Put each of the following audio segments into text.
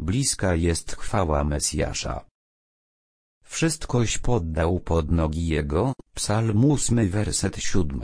bliska jest chwała Mesjasza. Wszystkoś poddał pod nogi Jego, Psalm 8 werset 7.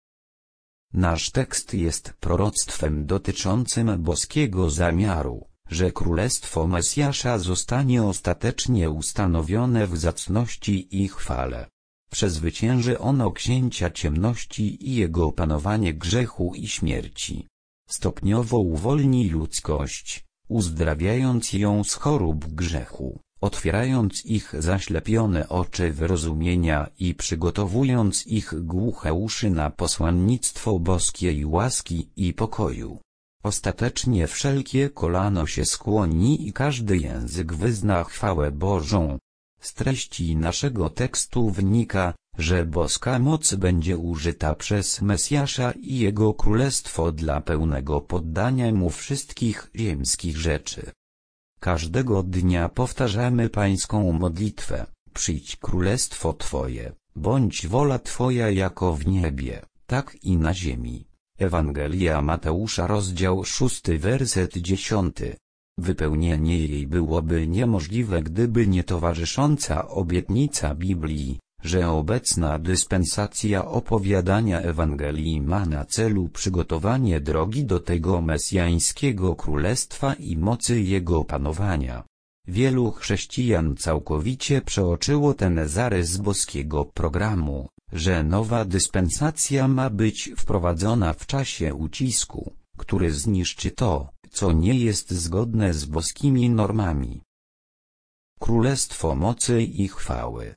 Nasz tekst jest proroctwem dotyczącym boskiego zamiaru, że Królestwo Mesjasza zostanie ostatecznie ustanowione w zacności i chwale. Przezwycięży ono księcia ciemności i jego panowanie grzechu i śmierci. Stopniowo uwolni ludzkość, uzdrawiając ją z chorób grzechu, otwierając ich zaślepione oczy wyrozumienia i przygotowując ich głuche uszy na posłannictwo boskiej łaski i pokoju. Ostatecznie wszelkie kolano się skłoni i każdy język wyzna chwałę Bożą. Z treści naszego tekstu wynika, że boska moc będzie użyta przez Mesjasza i Jego Królestwo dla pełnego poddania Mu wszystkich ziemskich rzeczy. Każdego dnia powtarzamy pańską modlitwę: przyjdź królestwo Twoje, bądź wola Twoja jako w niebie, tak i na ziemi. Ewangelia Mateusza rozdział 6 werset 10. Wypełnienie jej byłoby niemożliwe, gdyby nie towarzysząca obietnica Biblii, że obecna dyspensacja opowiadania Ewangelii ma na celu przygotowanie drogi do tego mesjańskiego królestwa i mocy jego panowania. Wielu chrześcijan całkowicie przeoczyło ten zarys boskiego programu, że nowa dyspensacja ma być wprowadzona w czasie ucisku, który zniszczy to, co nie jest zgodne z boskimi normami. Królestwo mocy i chwały.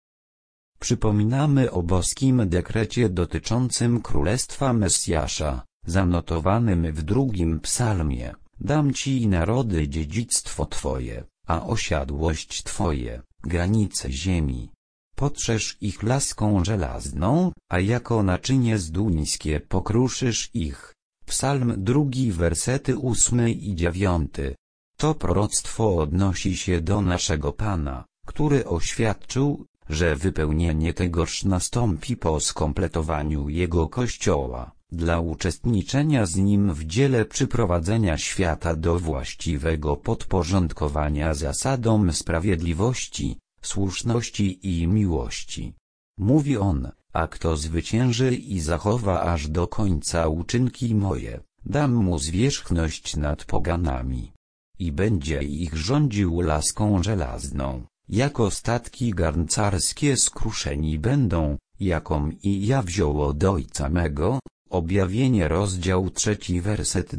Przypominamy o boskim dekrecie dotyczącym Królestwa Mesjasza, zanotowanym w 2 psalmie: dam Ci narody dziedzictwo Twoje, a osiadłość Twoje, granice ziemi. Potrzesz ich laską żelazną, a jako naczynie zduńskie pokruszysz ich. Psalm 2 wersety 8 i 9. To proroctwo odnosi się do naszego Pana, który oświadczył, że wypełnienie tegoż nastąpi po skompletowaniu Jego Kościoła, dla uczestniczenia z Nim w dziele przyprowadzenia świata do właściwego podporządkowania zasadom sprawiedliwości, słuszności i miłości. Mówi On: a kto zwycięży i zachowa aż do końca uczynki moje, dam mu zwierzchność nad poganami. I będzie ich rządził laską żelazną, jako statki garncarskie skruszeni będą, jaką i ja wziął od Ojca mego. Objawienie rozdział 3 werset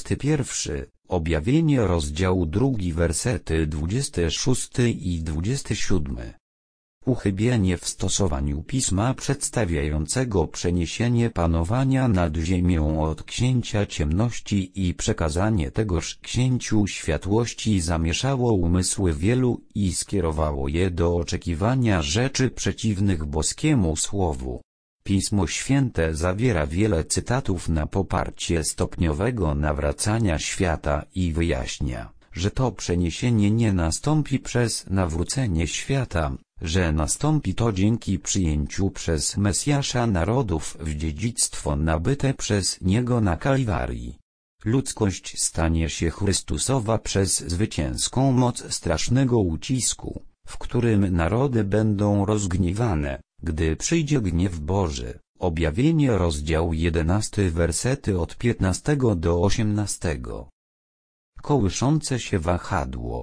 21, Objawienie rozdział 2 wersety 26 i 27. Uchybienie w stosowaniu pisma przedstawiającego przeniesienie panowania nad ziemią od księcia ciemności i przekazanie tegoż księciu światłości zamieszało umysły wielu i skierowało je do oczekiwania rzeczy przeciwnych boskiemu słowu. Pismo Święte zawiera wiele cytatów na poparcie stopniowego nawracania świata i wyjaśnia, że to przeniesienie nie nastąpi przez nawrócenie świata, że nastąpi to dzięki przyjęciu przez Mesjasza narodów w dziedzictwo nabyte przez Niego na Kalwarii. Ludzkość stanie się Chrystusowa przez zwycięską moc strasznego ucisku, w którym narody będą rozgniewane, gdy przyjdzie gniew Boży. Objawienie rozdział 11 wersety od 15 do 18. Kołyszące się wahadło.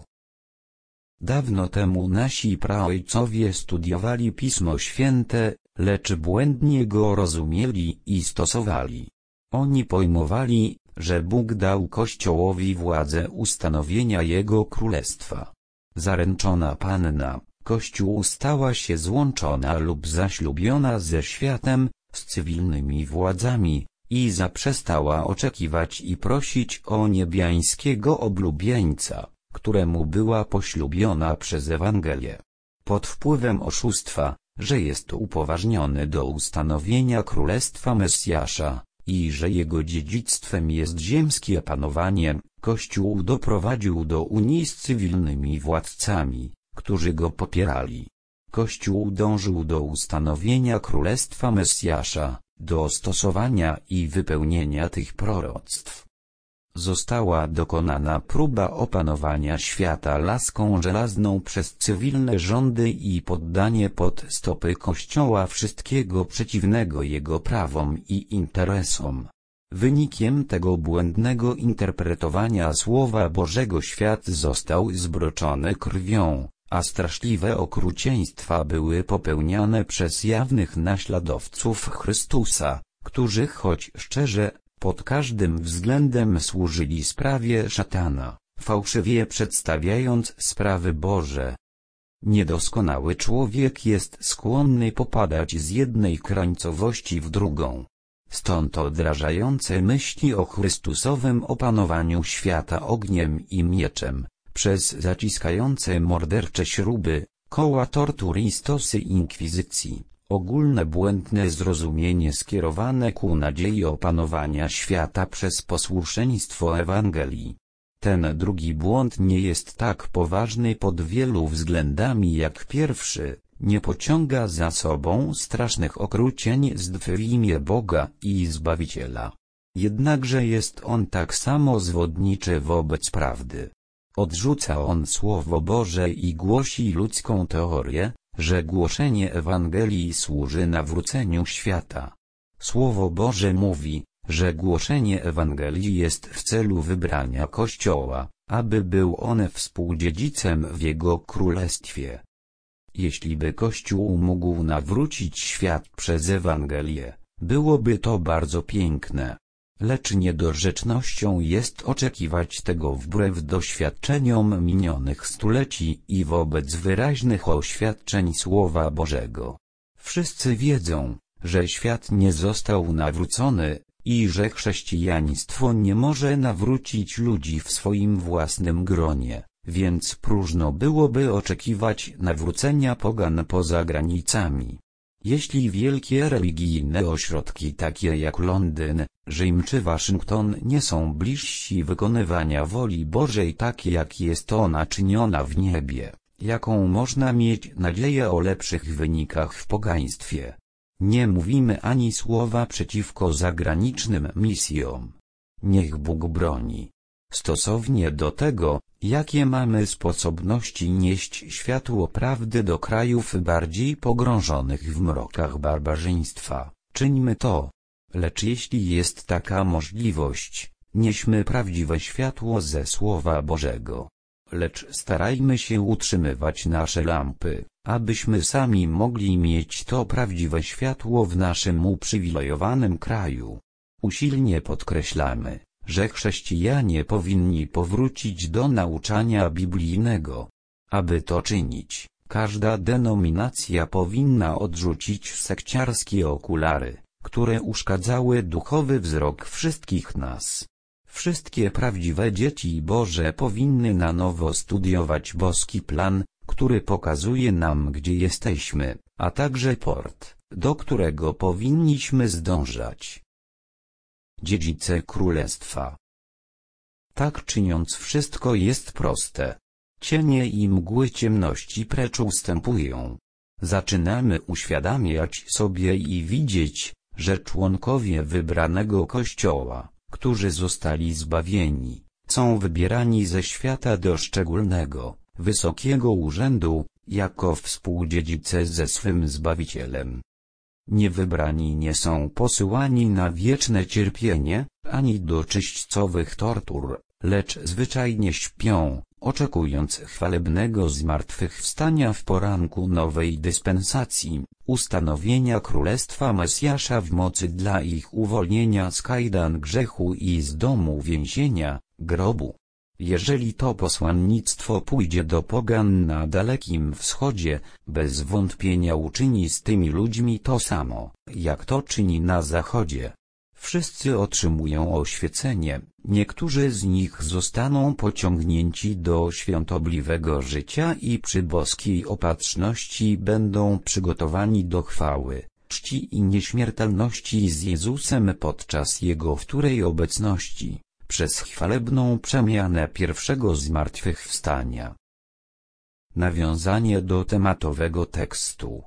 Dawno temu nasi praojcowie studiowali Pismo Święte, lecz błędnie go rozumieli i stosowali. Oni pojmowali, że Bóg dał Kościołowi władzę ustanowienia Jego Królestwa. Zaręczona Panna, Kościół, stała się złączona lub zaślubiona ze światem, z cywilnymi władzami, i zaprzestała oczekiwać i prosić o niebiańskiego oblubieńca, któremu była poślubiona przez Ewangelię. Pod wpływem oszustwa, że jest upoważniony do ustanowienia Królestwa Mesjasza i że jego dziedzictwem jest ziemskie panowanie, Kościół doprowadził do unii z cywilnymi władcami, którzy go popierali. Kościół dążył do ustanowienia Królestwa Mesjasza, do stosowania i wypełnienia tych proroctw. została dokonana próba opanowania świata laską żelazną przez cywilne rządy i poddanie pod stopy Kościoła wszystkiego przeciwnego jego prawom i interesom. Wynikiem tego błędnego interpretowania Słowa Bożego świat został zbroczony krwią, a straszliwe okrucieństwa były popełniane przez jawnych naśladowców Chrystusa, którzy choć szczerze, pod każdym względem służyli sprawie szatana, fałszywie przedstawiając sprawy Boże. Niedoskonały człowiek jest skłonny popadać z jednej krańcowości w drugą. Stąd odrażające myśli o Chrystusowym opanowaniu świata ogniem i mieczem, przez zaciskające mordercze śruby, koła tortur i stosy inkwizycji, ogólne błędne zrozumienie skierowane ku nadziei opanowania świata przez posłuszeństwo Ewangelii. Ten drugi błąd nie jest tak poważny pod wielu względami jak pierwszy, nie pociąga za sobą strasznych okrucieństw w imię Boga i Zbawiciela. Jednakże jest on tak samo zwodniczy wobec prawdy. Odrzuca on Słowo Boże i głosi ludzką teorię, że głoszenie Ewangelii służy nawróceniu świata. Słowo Boże mówi, że głoszenie Ewangelii jest w celu wybrania Kościoła, aby był on współdziedzicem w Jego Królestwie. Jeśli by Kościół mógł nawrócić świat przez Ewangelię, byłoby to bardzo piękne. Lecz niedorzecznością jest oczekiwać tego wbrew doświadczeniom minionych stuleci i wobec wyraźnych oświadczeń Słowa Bożego. Wszyscy wiedzą, że świat nie został nawrócony i że chrześcijaństwo nie może nawrócić ludzi w swoim własnym gronie, więc próżno byłoby oczekiwać nawrócenia pogan poza granicami. Jeśli wielkie religijne ośrodki takie jak Londyn, Rzym czy Waszyngton nie są bliżsi wykonywania woli Bożej tak jak jest ona czyniona w niebie, jaką można mieć nadzieję o lepszych wynikach w pogaństwie? Nie mówimy ani słowa przeciwko zagranicznym misjom. Niech Bóg broni. Stosownie do tego, jakie mamy sposobności nieść światło prawdy do krajów bardziej pogrążonych w mrokach barbarzyństwa, czyńmy to. Lecz jeśli jest taka możliwość, nieśmy prawdziwe światło ze Słowa Bożego. Lecz starajmy się utrzymywać nasze lampy, abyśmy sami mogli mieć to prawdziwe światło w naszym uprzywilejowanym kraju. Usilnie podkreślamy, że chrześcijanie powinni powrócić do nauczania biblijnego. Aby to czynić, każda denominacja powinna odrzucić sekciarskie okulary, które uszkadzały duchowy wzrok wszystkich nas. Wszystkie prawdziwe dzieci Boże powinny na nowo studiować boski plan, który pokazuje nam, gdzie jesteśmy, a także port, do którego powinniśmy zdążać. Dziedzice Królestwa. Tak czyniąc wszystko jest proste. Cienie i mgły ciemności precz ustępują. Zaczynamy uświadamiać sobie i widzieć, że członkowie wybranego Kościoła, którzy zostali zbawieni, są wybierani ze świata do szczególnego, wysokiego urzędu, jako współdziedzice ze swym Zbawicielem. Niewybrani nie są posyłani na wieczne cierpienie, ani do czyśćcowych tortur, lecz zwyczajnie śpią, oczekując chwalebnego zmartwychwstania w poranku nowej dyspensacji, ustanowienia Królestwa Mesjasza w mocy dla ich uwolnienia z kajdan grzechu i z domu więzienia, grobu. Jeżeli to posłannictwo pójdzie do pogan na Dalekim Wschodzie, bez wątpienia uczyni z tymi ludźmi to samo, jak to czyni na Zachodzie. Wszyscy otrzymują oświecenie, niektórzy z nich zostaną pociągnięci do świątobliwego życia i przy boskiej opatrzności będą przygotowani do chwały, czci i nieśmiertelności z Jezusem podczas Jego wtórej obecności, przez chwalebną przemianę pierwszego zmartwychwstania. Nawiązanie do tematowego tekstu.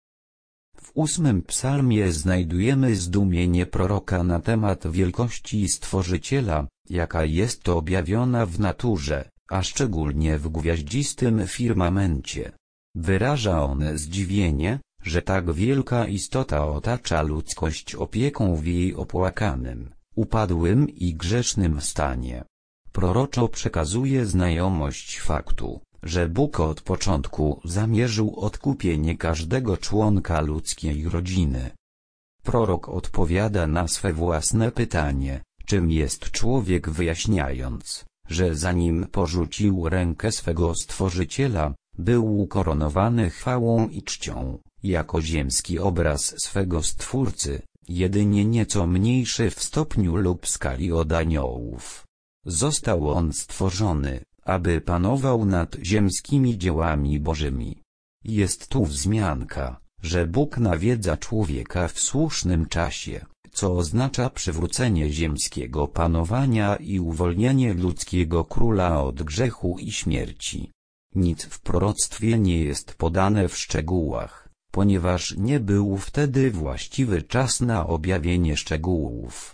W 8 psalmie znajdujemy zdumienie proroka na temat wielkości Stworzyciela, jaka jest objawiona w naturze, a szczególnie w gwiaździstym firmamencie. Wyraża on zdziwienie, że tak wielka istota otacza ludzkość opieką w jej opłakanym, upadłym i grzesznym stanie. Proroczo przekazuje znajomość faktu, że Bóg od początku zamierzył odkupienie każdego członka ludzkiej rodziny. Prorok odpowiada na swe własne pytanie, czym jest człowiek, wyjaśniając, że zanim porzucił rękę swego Stworzyciela, był ukoronowany chwałą i czcią, jako ziemski obraz swego Stwórcy, jedynie nieco mniejszy w stopniu lub skali od aniołów. Został on stworzony, aby panował nad ziemskimi dziełami bożymi. Jest tu wzmianka, że Bóg nawiedza człowieka w słusznym czasie, co oznacza przywrócenie ziemskiego panowania i uwolnienie ludzkiego króla od grzechu i śmierci. Nic w proroctwie nie jest podane w szczegółach, ponieważ nie był wtedy właściwy czas na objawienie szczegółów.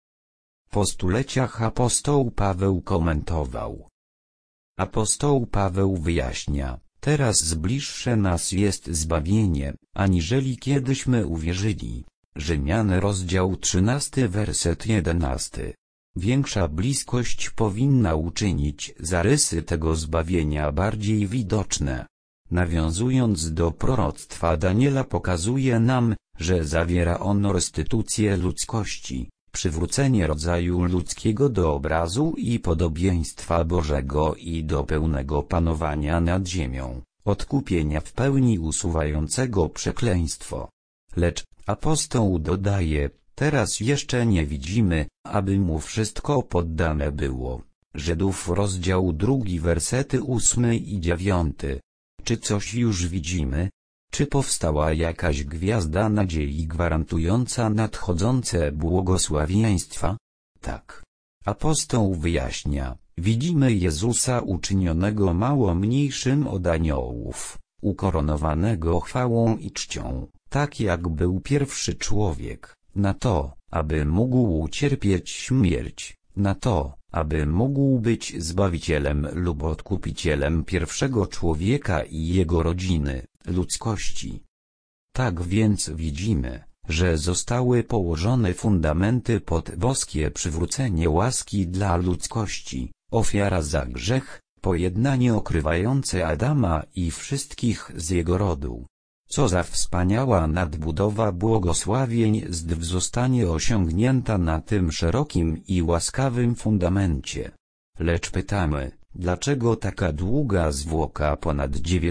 Po stuleciach apostoł Paweł komentował. Apostoł Paweł wyjaśnia: teraz bliższe nas jest zbawienie, aniżeli kiedyśmy uwierzyli. Rzymian rozdział 13 werset 11. Większa bliskość powinna uczynić zarysy tego zbawienia bardziej widoczne. Nawiązując do proroctwa Daniela, pokazuje nam, że zawiera ono restytucję ludzkości, przywrócenie rodzaju ludzkiego do obrazu i podobieństwa Bożego i do pełnego panowania nad ziemią, odkupienia w pełni usuwającego przekleństwo. Lecz apostoł dodaje: teraz jeszcze nie widzimy, aby mu wszystko poddane było. Żydów rozdział 2 wersety 8 i 9. Czy coś już widzimy? Czy powstała jakaś gwiazda nadziei gwarantująca nadchodzące błogosławieństwa? Tak. Apostoł wyjaśnia: widzimy Jezusa uczynionego mało mniejszym od aniołów, ukoronowanego chwałą i czcią, tak jak był pierwszy człowiek, na to, aby mógł ucierpieć śmierć, na to, aby mógł być Zbawicielem lub Odkupicielem pierwszego człowieka i jego rodziny, ludzkości. Tak więc widzimy, że zostały położone fundamenty pod boskie przywrócenie łaski dla ludzkości, ofiara za grzech, pojednanie okrywające Adama i wszystkich z jego rodu. Co za wspaniała nadbudowa błogosławieństw zostanie osiągnięta na tym szerokim i łaskawym fundamencie. Lecz pytamy, dlaczego taka długa zwłoka ponad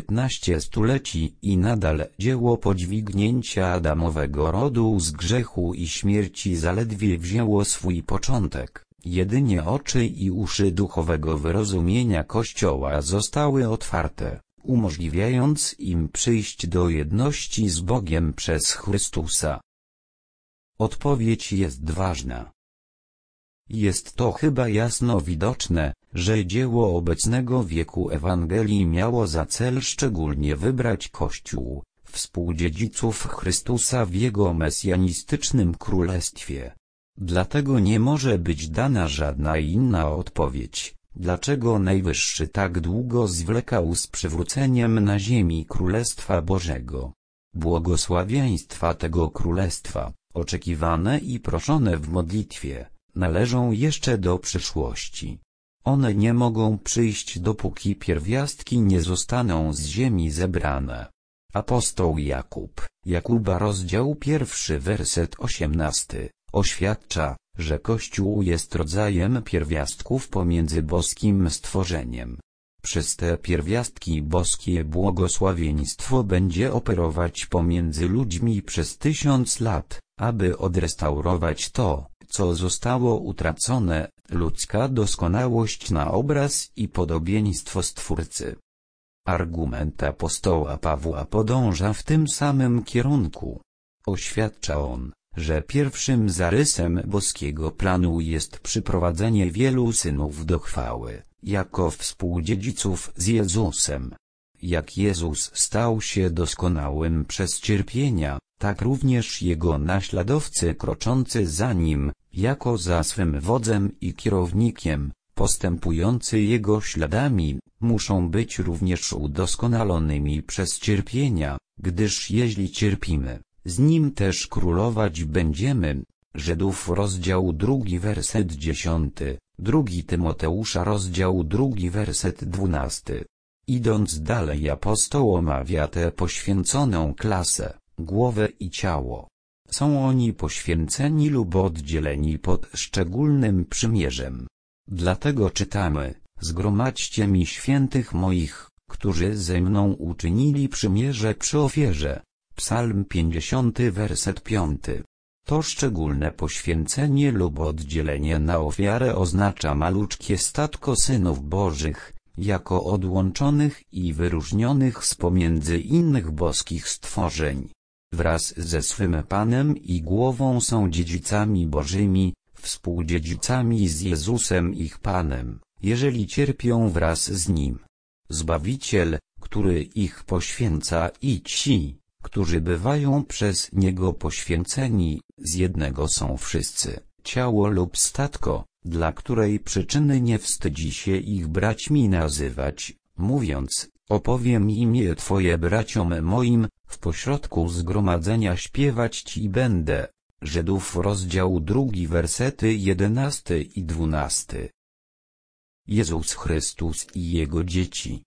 19 stuleci i nadal dzieło podźwignięcia Adamowego rodu z grzechu i śmierci zaledwie wzięło swój początek. Jedynie oczy i uszy duchowego wyrozumienia Kościoła zostały otwarte, umożliwiając im przyjść do jedności z Bogiem przez Chrystusa. Odpowiedź jest ważna. Jest to chyba jasno widoczne, że dzieło obecnego wieku Ewangelii miało za cel szczególnie wybrać Kościół, współdziedziców Chrystusa w Jego mesjanistycznym królestwie. Dlatego nie może być dana żadna inna odpowiedź, dlaczego Najwyższy tak długo zwlekał z przywróceniem na ziemi Królestwa Bożego. Błogosławieństwa tego Królestwa, oczekiwane i proszone w modlitwie, należą jeszcze do przyszłości. One nie mogą przyjść, dopóki pierwiastki nie zostaną z ziemi zebrane. Apostoł Jakuba rozdział 1 werset 18, oświadcza, że Kościół jest rodzajem pierwiastków pomiędzy boskim stworzeniem. Przez te pierwiastki boskie błogosławieństwo będzie operować pomiędzy ludźmi przez 1000 lat, aby odrestaurować to, co zostało utracone, ludzka doskonałość na obraz i podobieństwo Stwórcy. Argument apostoła Pawła podąża w tym samym kierunku. Oświadcza on, że pierwszym zarysem boskiego planu jest przyprowadzenie wielu synów do chwały, jako współdziedziców z Jezusem. Jak Jezus stał się doskonałym przez cierpienia, tak również Jego naśladowcy kroczący za Nim, jako za swym wodzem i kierownikiem, postępujący Jego śladami, muszą być również udoskonalonymi przez cierpienia, gdyż jeśli cierpimy, z Nim też królować będziemy. Żydów rozdział 2 werset 10, 2 Tymoteusza rozdział 2 werset 12. Idąc dalej, apostoł omawia tę poświęconą klasę, głowę i ciało. Są oni poświęceni lub oddzieleni pod szczególnym przymierzem. Dlatego czytamy: zgromadźcie mi świętych moich, którzy ze mną uczynili przymierze przy ofierze. Psalm 50 werset 5. To szczególne poświęcenie lub oddzielenie na ofiarę oznacza maluczkie statko synów Bożych, jako odłączonych i wyróżnionych z pomiędzy innych boskich stworzeń. Wraz ze swym Panem i głową są dziedzicami Bożymi, współdziedzicami z Jezusem ich Panem, jeżeli cierpią wraz z Nim. Zbawiciel, który ich poświęca, i ci, którzy bywają przez Niego poświęceni, z jednego są wszyscy, ciało lub statko, dla której przyczyny nie wstydzi się ich braćmi nazywać, mówiąc: opowiem imię Twoje braciom moim, w pośrodku zgromadzenia śpiewać Ci będę. Żydów rozdział 2 wersety 11 i 12. Jezus Chrystus i Jego dzieci.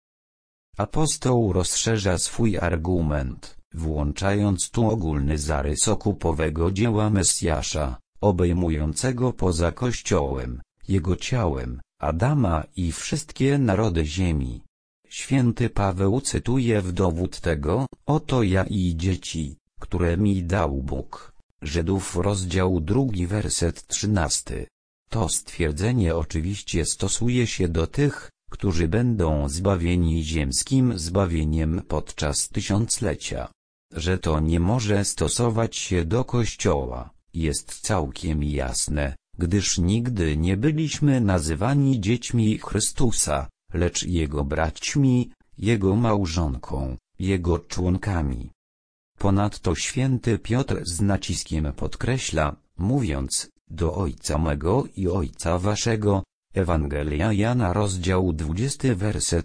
Apostoł rozszerza swój argument, włączając tu ogólny zarys okupowego dzieła Mesjasza, obejmującego poza Kościołem, Jego ciałem, Adama i wszystkie narody ziemi. Święty Paweł cytuje w dowód tego: oto ja i dzieci, które mi dał Bóg. Żydów rozdział 2 werset 13. To stwierdzenie oczywiście stosuje się do tych, którzy będą zbawieni ziemskim zbawieniem podczas tysiąclecia. Że to nie może stosować się do Kościoła, jest całkiem jasne, gdyż nigdy nie byliśmy nazywani dziećmi Chrystusa, lecz Jego braćmi, Jego małżonką, Jego członkami. Ponadto święty Piotr z naciskiem podkreśla, mówiąc: do Ojca mego i Ojca waszego. Ewangelia Jana rozdział 20 werset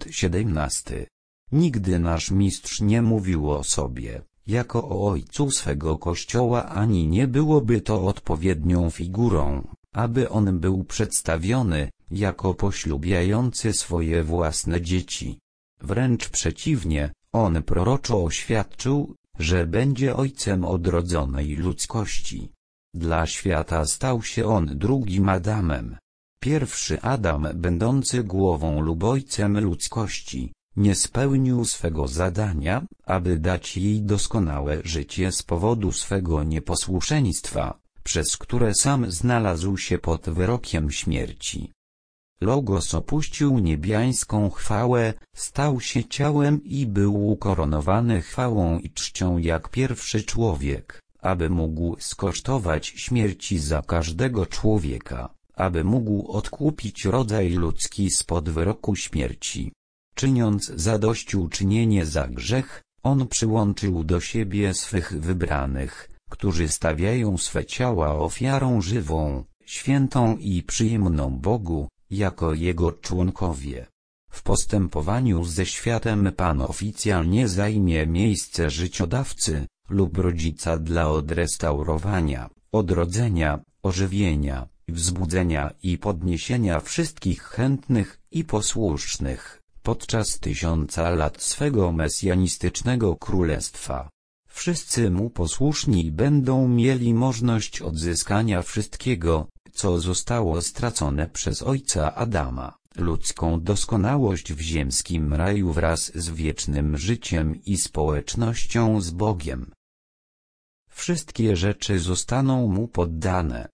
17. Nigdy nasz mistrz nie mówił o sobie, jako o Ojcu swego Kościoła, ani nie byłoby to odpowiednią figurą, aby on był przedstawiony, jako poślubiający swoje własne dzieci. Wręcz przeciwnie, on proroczo oświadczył, że będzie ojcem odrodzonej ludzkości. Dla świata stał się on drugim Adamem. Pierwszy Adam, będący głową lub ojcem ludzkości, nie spełnił swego zadania, aby dać jej doskonałe życie z powodu swego nieposłuszeństwa, przez które sam znalazł się pod wyrokiem śmierci. Logos opuścił niebiańską chwałę, stał się ciałem i był ukoronowany chwałą i czcią jak pierwszy człowiek, aby mógł skosztować śmierci za każdego człowieka, aby mógł odkupić rodzaj ludzki spod wyroku śmierci. Czyniąc zadośćuczynienie za grzech, on przyłączył do siebie swych wybranych, którzy stawiają swe ciała ofiarą żywą, świętą i przyjemną Bogu, jako Jego członkowie. W postępowaniu ze światem Pan oficjalnie zajmie miejsce życiodawcy lub rodzica dla odrestaurowania, odrodzenia, ożywienia, wzbudzenia i podniesienia wszystkich chętnych i posłusznych, podczas 1000 lat swego mesjanistycznego królestwa. Wszyscy mu posłuszni będą mieli możliwość odzyskania wszystkiego, co zostało stracone przez ojca Adama, ludzką doskonałość w ziemskim raju wraz z wiecznym życiem i społecznością z Bogiem. Wszystkie rzeczy zostaną mu poddane.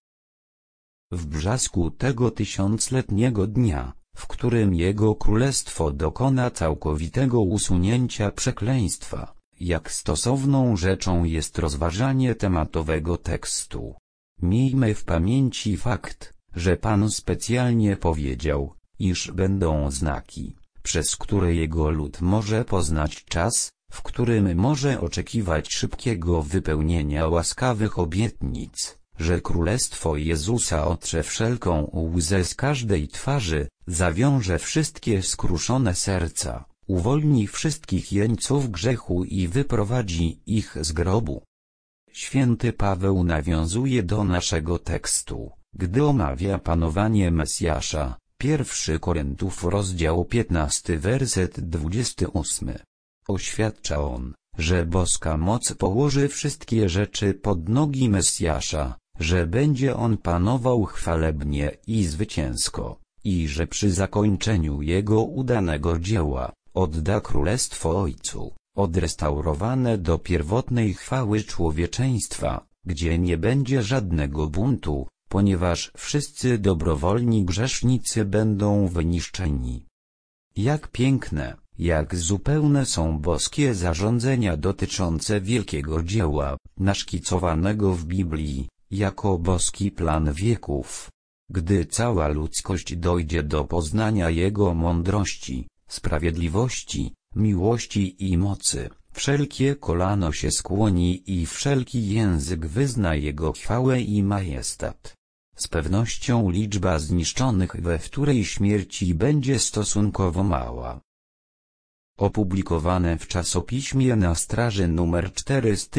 W brzasku tego tysiącletniego dnia, w którym Jego królestwo dokona całkowitego usunięcia przekleństwa, jak stosowną rzeczą jest rozważanie tematowego tekstu. Miejmy w pamięci fakt, że Pan specjalnie powiedział, iż będą znaki, przez które Jego lud może poznać czas, w którym może oczekiwać szybkiego wypełnienia łaskawych obietnic, że Królestwo Jezusa otrze wszelką łzę z każdej twarzy, zawiąże wszystkie skruszone serca, uwolni wszystkich jeńców grzechu i wyprowadzi ich z grobu. Święty Paweł nawiązuje do naszego tekstu, gdy omawia panowanie Mesjasza. 1 Koryntiów rozdział 15 werset 28. Oświadcza on, że boska moc położy wszystkie rzeczy pod nogi Mesjasza, że będzie on panował chwalebnie i zwycięsko, i że przy zakończeniu jego udanego dzieła, odda królestwo Ojcu, odrestaurowane do pierwotnej chwały człowieczeństwa, gdzie nie będzie żadnego buntu, ponieważ wszyscy dobrowolni grzesznicy będą wyniszczeni. Jak piękne, jak zupełne są boskie zarządzenia dotyczące wielkiego dzieła, naszkicowanego w Biblii, jako boski plan wieków. Gdy cała ludzkość dojdzie do poznania Jego mądrości, sprawiedliwości, miłości i mocy, wszelkie kolano się skłoni i wszelki język wyzna Jego chwałę i majestat. Z pewnością liczba zniszczonych we wtórej śmierci będzie stosunkowo mała. Opublikowane w czasopiśmie Na straży nr 4 z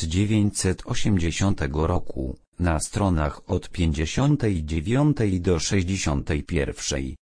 1980 roku, na stronach od 59 do 61.